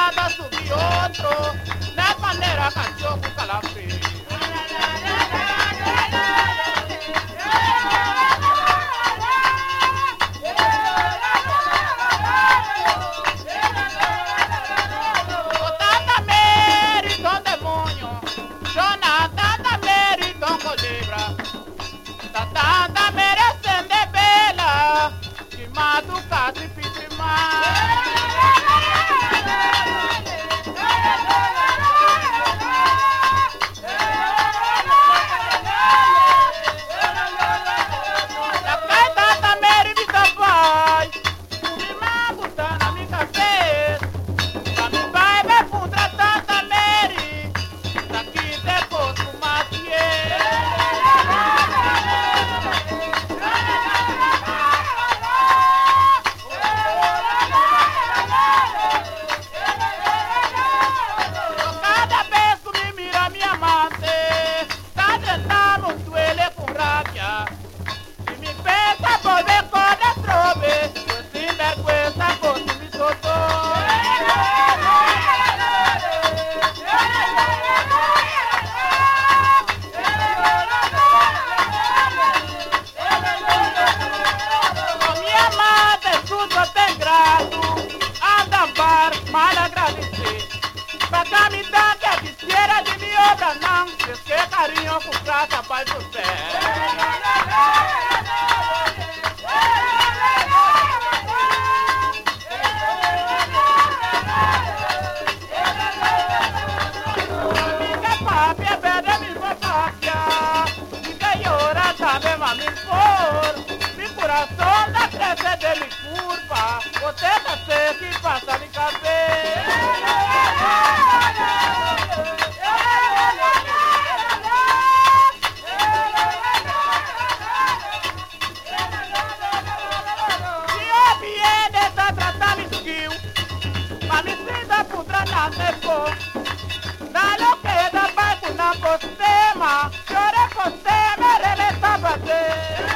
nada subió otro, de manera canción con calafé. Tanta merecen de vela, que madruga tripite mais. La caita também vista vai, me maguta na minha cabeça, pra me vai me fundar tanta Mary, daqui depois do maquiê. Mal agradecer, pra caminhar que a quisiera de mi obra não, es que carinho com prata para você. Mi corazón la crece de mi curva, boteta seca y pasa mi cabeza. Si yo viene a tratar mi skill, ma mi sida putra na nepo, da lo que da para una costema, llore costema, releta bate.